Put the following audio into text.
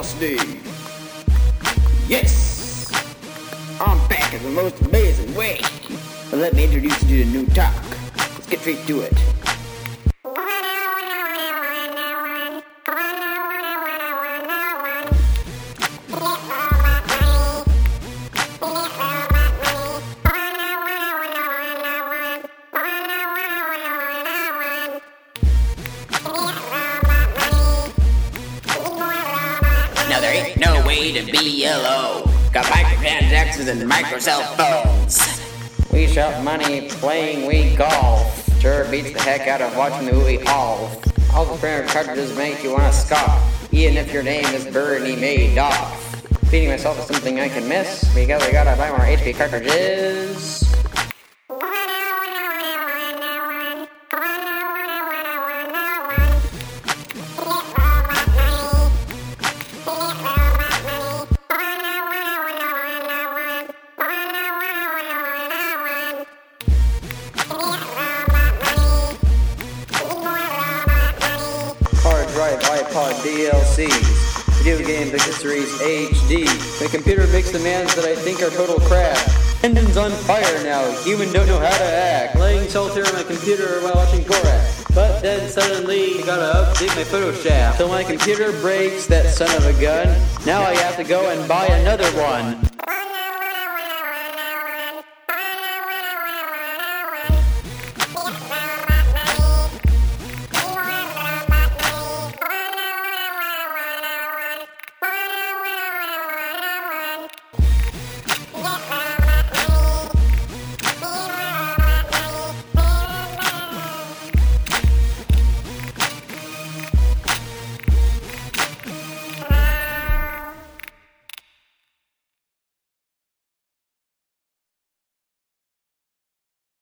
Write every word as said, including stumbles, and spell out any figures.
velocity. Yes, I'm back in the most amazing way. But let me introduce you to the new talk. Let's get straight to it. Now there ain't no way to be yellow. Got microtransactions and micro cell phones. We shop money playing we golf. Sure beats the heck out of watching the movie All. All the printer cartridges make you wanna scoff, even if your name is Bernie Madoff. Feeding myself is something I can miss because I gotta buy more H P cartridges. Hard drive, iPod, D L Cs, video game accessories, H D. My computer makes demands that I think are total crap. Engine's on fire now, human don't know how to act. Playing solitaire on my computer while watching Borat. But then suddenly, gotta update my Photoshop. So my computer breaks, that son of a gun. Now I have to go and buy another one.